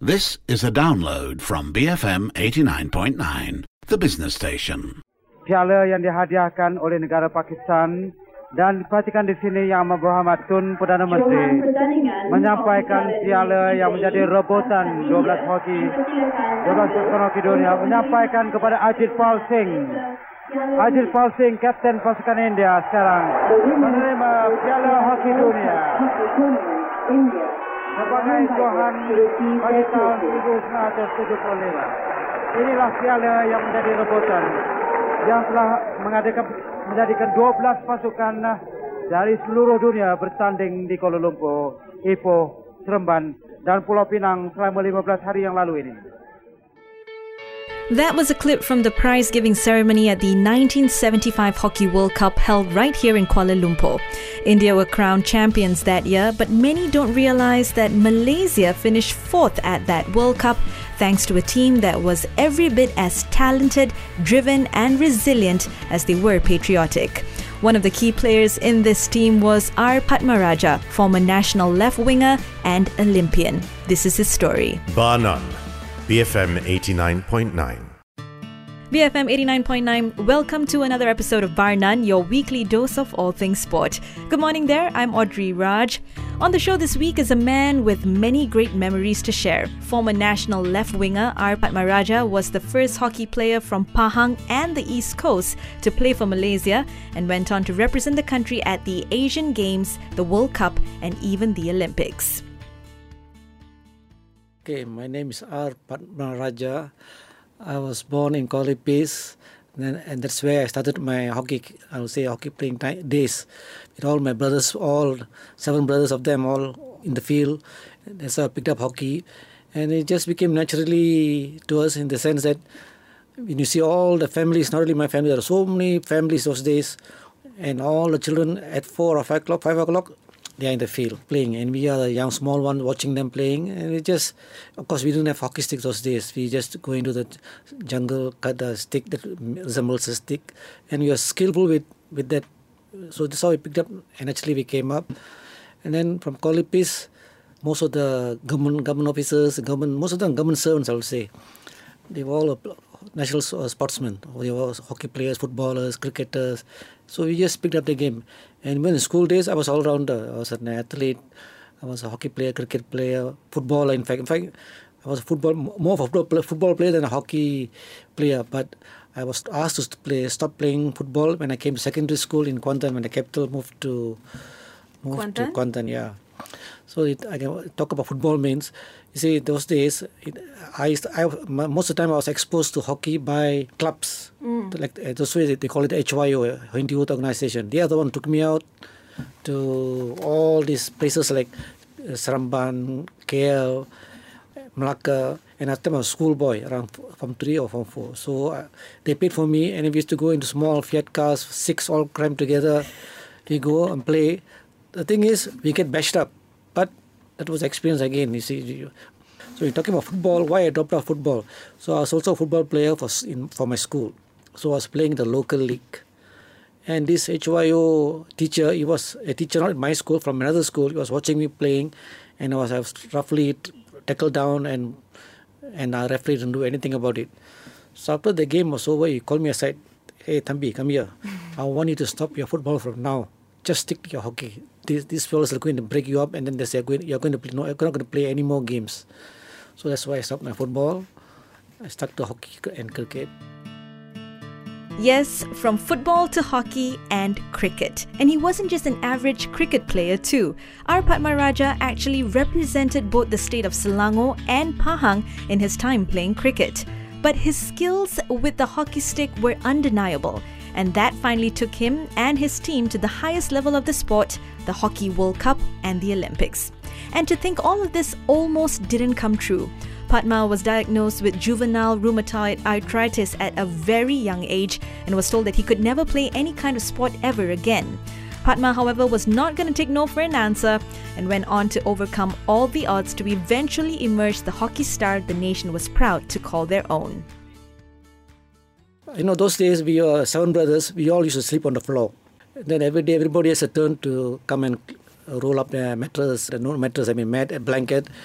This is a download from BFM 89.9, the business station. Piala yang dihadiahkan oleh negara Pakistan dan perhatikan di sini Yang Berhormat Tun Perdana Menteri menyampaikan piala yang menjadi rebutan 12 pasukan hoki dunia, menyampaikan kepada Ajit Pal Singh. Ajit Pal Singh, Kapten pasukan India sekarang menerima piala hoki dunia sebagai tuan bagi tahun 1975. Inilah piala yang menjadi rebutan yang telah menjadikan 12 pasukan dari seluruh dunia bertanding di Kuala Lumpur, Ipoh, Seremban dan Pulau Pinang selama 15 hari yang lalu ini. That was a clip from the prize-giving ceremony at the 1975 Hockey World Cup held right here in Kuala Lumpur. India were crowned champions that year, but many don't realize that Malaysia finished fourth at that World Cup thanks to a team that was every bit as talented, driven and resilient as they were patriotic. One of the key players in this team was R. Padmaraja, former national left winger and Olympian. This is his story. Bar none. BFM 89.9. BFM 89.9, welcome to another episode of Bar None, your weekly dose of all things sport. Good morning there, I'm Audrey Raj. On the show this week is a man with many great memories to share. Former national left winger R. Padmaraja was the first hockey player from Pahang and the East Coast to play for Malaysia and went on to represent the country at the Asian Games, the World Cup and even the Olympics. Okay, my name is R. Padmaraja. I was born in Kolipis, and that's where I started my hockey playing days. With all my brothers, all 7 brothers of them, all in the field. That's how I picked up hockey. And it just became naturally to us in the sense that when you see all the families, not only my family, there are so many families those days, and all the children at 4 or 5 o'clock, they are in the field playing, and we are the young small one watching them playing. And it just, of course, we didn't have hockey sticks those days. We just go into the jungle, cut a stick that resembles a stick, and we are skillful with that. So that's how we picked up, and actually we came up. And then from Kolipis, most of the government officers, most of them government servants, I would say, they were all national sportsmen. They were hockey players, footballers, cricketers. So we just picked up the game. And when in school days, I was all-rounder. I was an athlete. I was a hockey player, cricket player, footballer. In fact, I was more of a football player than a hockey player. But I was asked to stop playing football when I came to secondary school in Kuantan, when the capital moved to Kuantan, yeah. So I can talk about football means, you see, those days, most of the time I was exposed to hockey by clubs. Like those ways they call it HYO, Hindi Youth Organization. They are the one who took me out to all these places like Seremban, KL, Melaka, and at the time I was a schoolboy around from 3 or from 4. So they paid for me, and we used to go into small Fiat cars, 6 all crammed together. We go and play. The thing is, we get bashed up. But that was experience again, you see. So you're talking about football, why I dropped out football. So I was also a football player for my school. So I was playing the local league. And this HYO teacher, he was a teacher not in my school, from another school. He was watching me playing, and I was roughly tackled down, and our referee didn't do anything about it. So after the game was over, he called me aside. Hey, Thambi, come here. I want you to stop your football from now. Just stick to your hockey. These fellas are going to break you up, and then they say you're going to play. No, you're not going to play any more games. So that's why I stopped my football. I stuck to hockey and cricket. Yes, from football to hockey and cricket. And he wasn't just an average cricket player too. R. Padmaraja actually represented both the state of Selangor and Pahang in his time playing cricket. But his skills with the hockey stick were undeniable. And that finally took him and his team to the highest level of the sport, the Hockey World Cup and the Olympics. And to think all of this almost didn't come true. Padma was diagnosed with juvenile rheumatoid arthritis at a very young age and was told that he could never play any kind of sport ever again. Padma, however, was not going to take no for an answer and went on to overcome all the odds to eventually emerge the hockey star the nation was proud to call their own. You know, those days we were 7 brothers, we all used to sleep on the floor. Then every day everybody has a turn to come and roll up their mattress, mat, a blanket,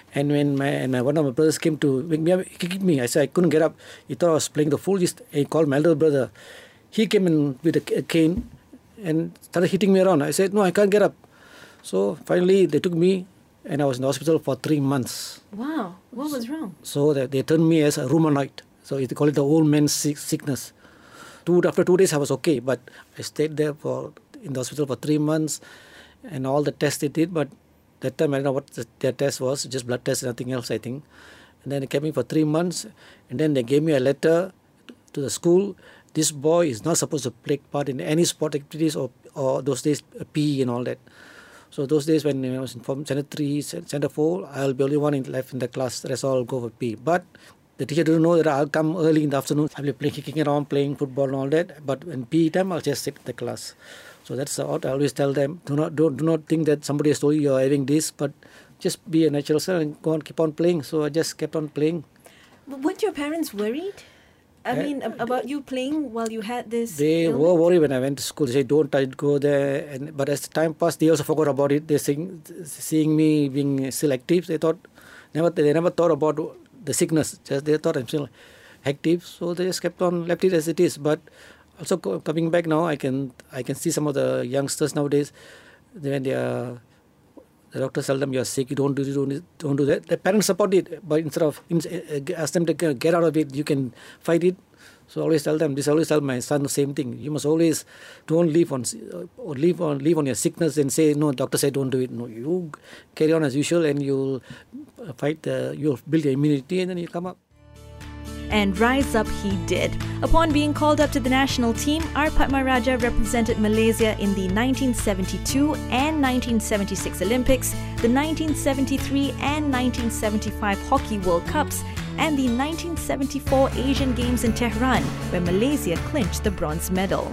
And when one of my brothers came to wake me up, he kicked me. I said I couldn't get up. He thought I was playing the fool. He called my elder brother. He came in with a cane and started hitting me around. I said, no, I can't get up. So finally they took me and I was in the hospital for 3 months. Wow, what was wrong? So that they turned me as a rheumatoid. So they call it the old man's sickness. After 2 days I was okay, but I stayed there in the hospital for 3 months and all the tests they did, but that time I don't know what their test was, just blood test, nothing else I think. And then they kept me for 3 months and then they gave me a letter to the school. This boy is not supposed to take part in any sport activities or those days PE and all that. So those days when I was in Form Standard 3, Standard 4, I'll be the only one left in the class. The rest all go for PE. But the teacher didn't know that I'll come early in the afternoon. I'll be kicking around, playing football and all that. But when PE time, I'll just sit in the class. So that's what I always tell them. Do not think that somebody has told you you're having this, but just be a natural self and go on, keep on playing. So I just kept on playing. Weren't your parents worried? I mean, about you playing while you had this? They illness? were worried when I went to school. They said, don't go there. But as time passed, they also forgot about it. They seeing me being still active, they never thought about the sickness. Just they thought I'm still active. So they just kept on, left it as it is. But also coming back now, I can see some of the youngsters nowadays, when the doctors tell them you're sick, you don't do that. The parents support it, but instead of ask them to get out of it, you can fight it. So I always tell them this. I always tell my son the same thing. You must always don't live on your sickness and say no. Doctor said don't do it. No, you carry on as usual and you'll fight. You'll build your immunity and then you come up. And rise up he did. Upon being called up to the national team, R. Padma Raja represented Malaysia in the 1972 and 1976 Olympics, the 1973 and 1975 Hockey World Cups, and the 1974 Asian Games in Tehran, where Malaysia clinched the bronze medal.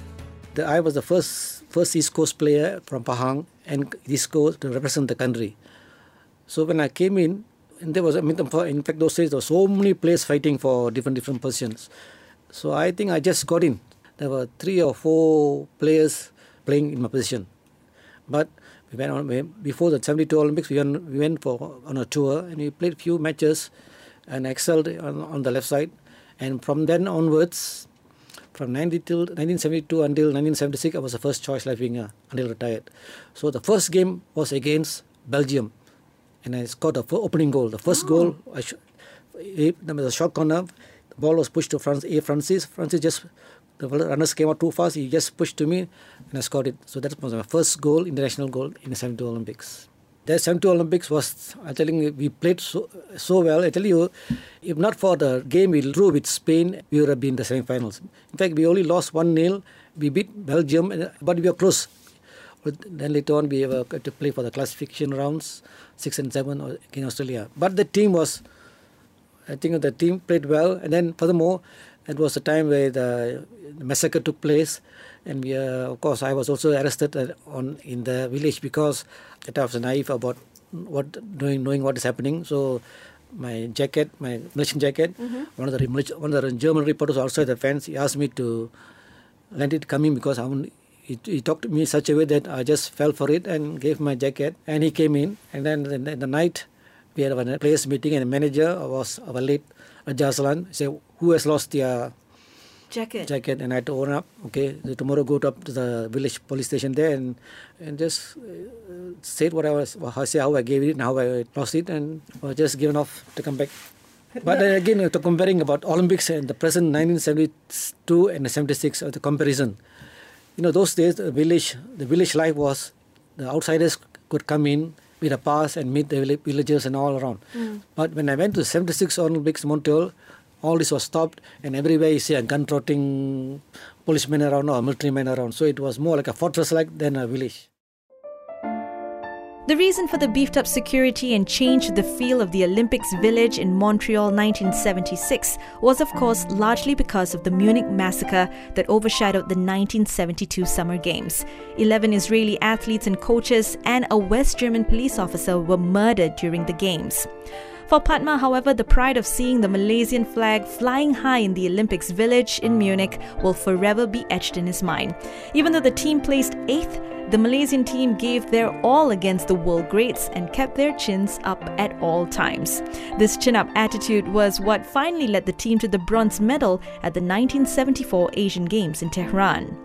I was the first East Coast player from Pahang and East Coast to represent the country. So when I came in, and there was, in fact, those days there were so many players fighting for different positions. So I think I just got in. There were 3 or 4 players playing in my position. But we went on before the 72 Olympics. We went on a tour and we played a few matches and excelled on the left side. And from then onwards, from 1972 until 1976, I was the first choice left winger until retired. So the first game was against Belgium. And I scored the opening goal. The first goal, there was a short corner. The ball was pushed to Francis. The runners came out too fast. He just pushed to me and I scored it. So that was my first goal, international goal in the 72 Olympics. The 72 Olympics was, I'm telling you, we played so well. I tell you, if not for the game we drew with Spain, we would have been in the semi-finals. In fact, we only lost 1-0. We beat Belgium, but we were close. Then later on, we had to play for the classification rounds, 6 and 7 against Australia. But the team I think the team played well. And then furthermore, it was a time where the massacre took place. And of course, I was also arrested in the village because I was naive about knowing what is happening. So my jacket, my Malaysian jacket, one of the German reporters outside the fence, he asked me to let it come in because he talked to me in such a way that I just fell for it and gave my jacket. And he came in. And then in the night, we had a players meeting and the manager was our late Raja Aslan. He said, who has lost their jacket? And I had to own up. Okay, so tomorrow go up to the village police station there and just said how I gave it and how I lost it, and was just given off to come back. But then again, to comparing about Olympics and the present 1972 and the 76, the comparison. Those days, the village life was, the outsiders could come in with a pass and meet the villagers and all around. But when I went to 76 Olympics Montreal, all this was stopped and everywhere you see a gun-trotting policemen around or military men around. So it was more like a fortress-like than a village. The reason for the beefed-up security and changed the feel of the Olympics village in Montreal 1976 was, of course, largely because of the Munich massacre that overshadowed the 1972 Summer Games. 11 Israeli athletes and coaches and a West German police officer were murdered during the Games. For Padma, however, the pride of seeing the Malaysian flag flying high in the Olympics village in Munich will forever be etched in his mind. Even though the team placed 8th, the Malaysian team gave their all against the world greats and kept their chins up at all times. This chin-up attitude was what finally led the team to the bronze medal at the 1974 Asian Games in Tehran.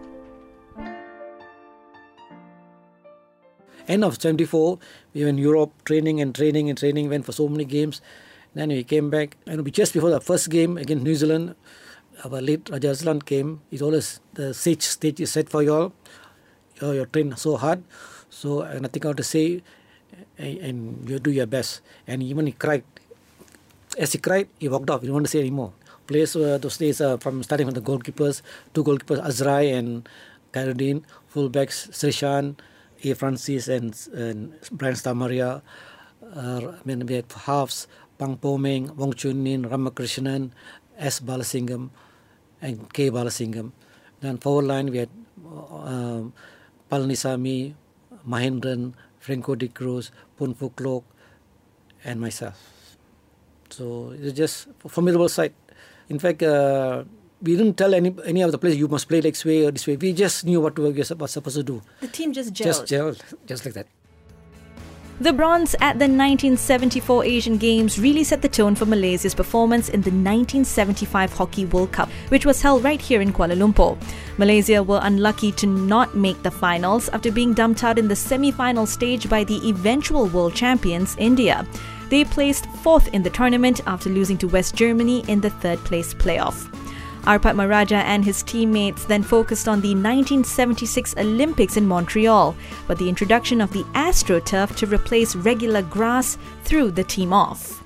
End of 74, we were in Europe training, went for so many games. Then we came back, and just before the first game against New Zealand, our late Raja Azlan came. He told us, the stage is set for you all. You're trained so hard, so nothing else to say, and you do your best. And even he cried. As he cried, he walked off. He didn't want to say anymore. Players those days, starting from the goalkeepers, two goalkeepers, Azrai and Khairuddin, fullbacks, Srishan, A. Francis and Brian Stamaria. We had halves, Pang Pomeng, Wong Chun Nin, Ramakrishnan, S. Balasingham, and K. Balasingham. Then forward line, we had Palanisamy, Mahendran, Franco de Cruz, Pun Fuklok, and myself. So it was just a formidable sight. In fact, we didn't tell any of the players, you must play this way or this way. We just knew what we were supposed to do. The team just gelled. Just gelled, just like that. The bronze at the 1974 Asian Games really set the tone for Malaysia's performance in the 1975 Hockey World Cup, which was held right here in Kuala Lumpur. Malaysia were unlucky to not make the finals after being dumped out in the semi-final stage by the eventual world champions, India. They placed fourth in the tournament after losing to West Germany in the third-place playoff. R. Padmaraja and his teammates then focused on the 1976 Olympics in Montreal, but the introduction of the AstroTurf to replace regular grass threw the team off.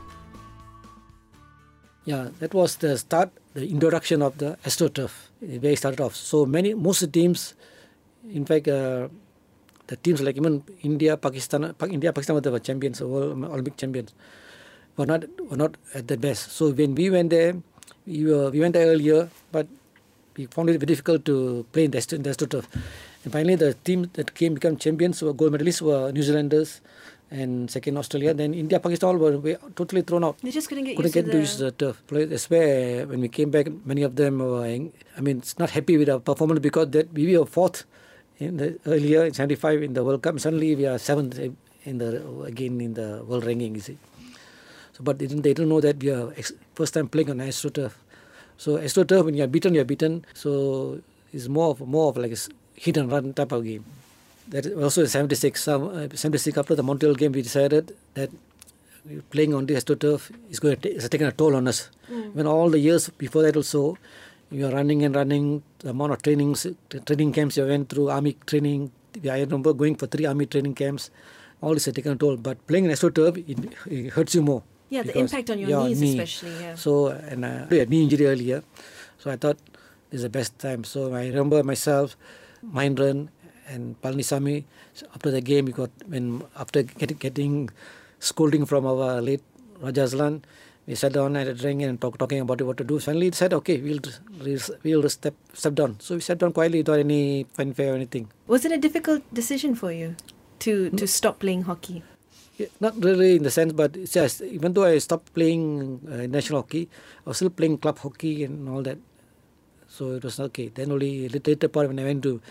Yeah, that was the start, the introduction of the AstroTurf, where it started off. So most of the teams, in fact, the teams like even India, Pakistan were the champions, world Olympic champions, were not at their best. So when we went there, we went there earlier, but we found it very difficult to play in the AstroTurf. And finally, the team that become champions, were gold medalists, were New Zealanders, and second Australia. Then India, Pakistan were totally thrown out. They just couldn't get used to the turf. That's where when we came back, many of them were, not happy with our performance because we were fourth earlier in 75 in the World Cup. Suddenly we are seventh in the world ranking. You see. So, but they didn't know that we are first time playing on AstroTurf. So AstroTurf, when you are beaten. So it's more of like a hit and run type of game. That also in 76. 76 after the Montreal game, we decided that playing on the AstroTurf is taking a toll on us. When all the years before that also, you are running, the amount of training camps you went through, army training. I remember going for 3 army training camps. All this has taken a toll. But playing in AstroTurf, it hurts you more. Yeah, the impact on your knees especially. Yeah. So, and I had knee injury earlier. So I thought this is the best time. So I remember myself, Mahendran and Palanisamy, after the game, after getting scolding from our late Raja Azlan, we sat down at a drink and talking about what to do. Finally, said, okay, we'll step down. So we sat down quietly without any fanfare or anything. Was it a difficult decision for you to stop playing hockey? Yeah, not really in the sense, but it's just, even though I stopped playing national hockey, I was still playing club hockey and all that. So it was okay. Then only later part when I went to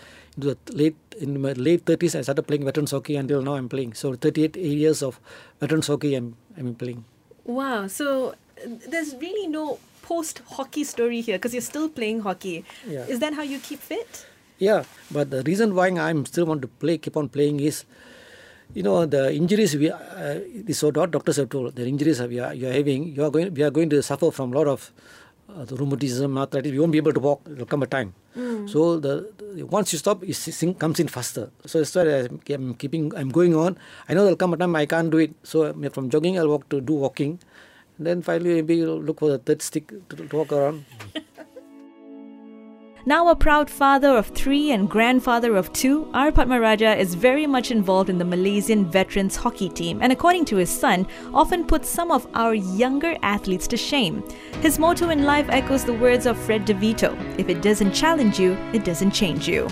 my late 30s, I started playing veterans hockey until now I'm playing. So 38 years of veterans hockey I'm playing. Wow. So there's really no post-hockey story here because you're still playing hockey. Yeah. Is that how you keep fit? Yeah, but the reason why I'm still want to keep on playing is, the injuries this is what doctors have told. The injuries we are having, we are going to suffer from a lot of the rheumatism, arthritis. We won't be able to walk. There will come a time. So once you stop, it comes in faster. So that's why I'm going on. I know there will come a time I can't do it. So from jogging, I'll do walking. And then finally, maybe look for the third stick to walk around. Now a proud father of 3 and grandfather of 2, R. Padmaraja is very much involved in the Malaysian veterans hockey team and, according to his son, often puts some of our younger athletes to shame. His motto in life echoes the words of Fred DeVito: if it doesn't challenge you, it doesn't change you.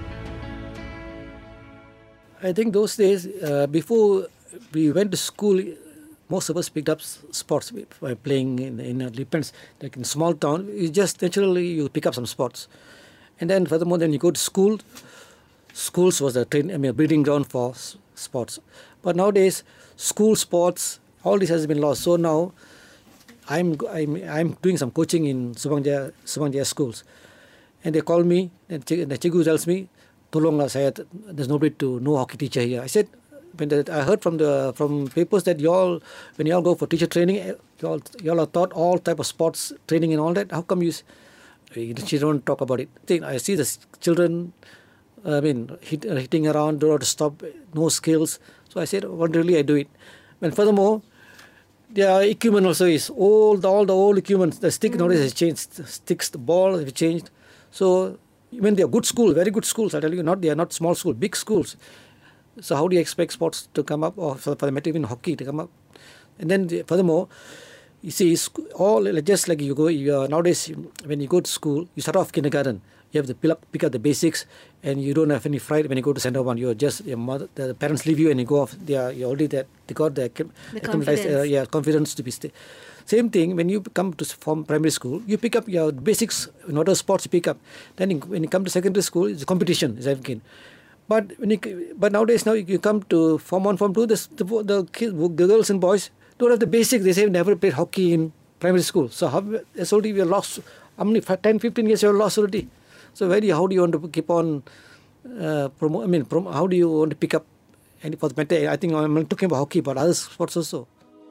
I think those days, before we went to school, most of us picked up sports by playing in depends. Like in small town, you just naturally you pick up some sports. And then furthermore, then you go to school, schools was a breeding ground for sports. But nowadays, school sports, all this has been lost. So now, I'm doing some coaching in Subang Jaya schools, and they call me, and the cikgu tells me, "Tolonglah saya, there's nobody to know hockey teacher here." I said, I heard from papers that when you all go for teacher training, you all are taught all type of sports training and all that. How come you don't talk about it? I see the children, hitting around, don't know how to stop, no skills. So I said, what really I do it? And furthermore, their equipment also is all the old equipment. The stick nowadays has changed. The sticks, the ball have changed. So when they are good schools, very good schools, I tell you, they are not small schools, big schools. So how do you expect sports to come up, or for the matter even hockey to come up? And then furthermore, you see, all just like nowadays when you go to school, you start off kindergarten. You have to pick up the basics, and you don't have any fright when you go to Center 1. You're just the parents leave you, and you go off. You're already there. They got the confidence. Confidence to be stay. Same thing when you come to from primary school, you pick up your basics in other sports. You pick up. Then when you come to secondary school, it's a competition. Is everything. But nowadays you come to Form 1, Form 2, the kids, the girls and boys don't have the basics. They say never played hockey in primary school. So that's already we are lost. How many 10, 15 years you are lost already? So how do you want to keep on how do you want to pick up? And for the matter, I think I'm not talking about hockey, but other sports also.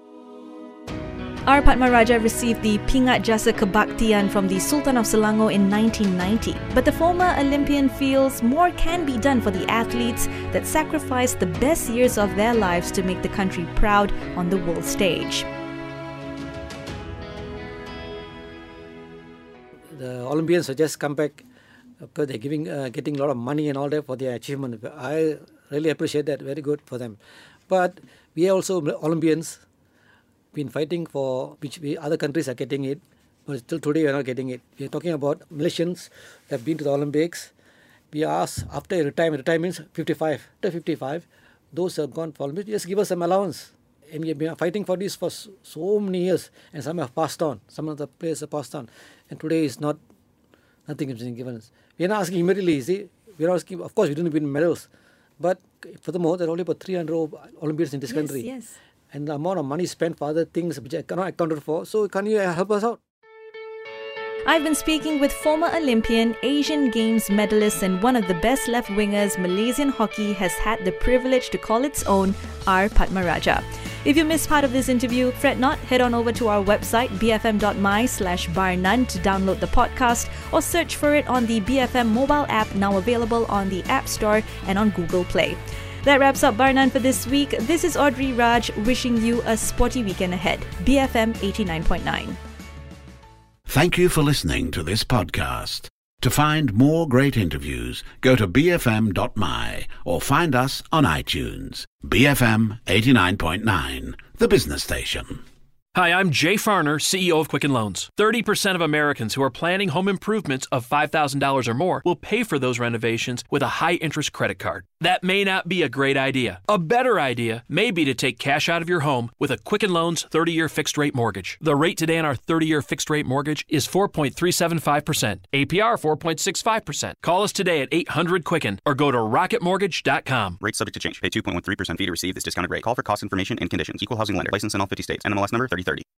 R. Padmaraja received the Pingat Jasa Kebaktian from the Sultan of Selangor in 1990. But the former Olympian feels more can be done for the athletes that sacrificed the best years of their lives to make the country proud on the world stage. The Olympians have just come back because they're getting a lot of money and all that for their achievement. I really appreciate that. Very good for them. But we are also Olympians. Been fighting for which other countries are getting it, but still today we are not getting it. We are talking about Malaysians that have been to the Olympics. We ask after retirement means 55. After 55, those who have gone for Olympics, just give us some allowance. And we have been fighting for this for so many years, and some have passed on. Some of the players have passed on, and today is nothing is being given us. We are not asking immediately. You see, we are asking. Of course, we didn't win medals, but furthermore, there are only about 300 Olympians in this country. Yes. And the amount of money spent for other things which I cannot account for. So can you help us out? I've been speaking with former Olympian, Asian Games medalist and one of the best left wingers Malaysian hockey has had the privilege to call its own, R. Padmaraja. If you missed part of this interview, fret not, head on over to our website bfm.my/barnone to download the podcast or search for it on the BFM mobile app now available on the App Store and on Google Play. That wraps up Bar None for this week. This is Audrey Raj wishing you a sporty weekend ahead. BFM 89.9. Thank you for listening to this podcast. To find more great interviews, go to bfm.my or find us on iTunes. BFM 89.9, the business station. Hi, I'm Jay Farner, CEO of Quicken Loans. 30% of Americans who are planning home improvements of $5,000 or more will pay for those renovations with a high-interest credit card. That may not be a great idea. A better idea may be to take cash out of your home with a Quicken Loans 30-year fixed-rate mortgage. The rate today on our 30-year fixed-rate mortgage is 4.375%, APR 4.65%. Call us today at 800-QUICKEN or go to rocketmortgage.com. Rate subject to change. Pay 2.13% fee to receive this discounted rate. Call for cost information and conditions. Equal housing lender. License in all 50 states. NMLS number 3030.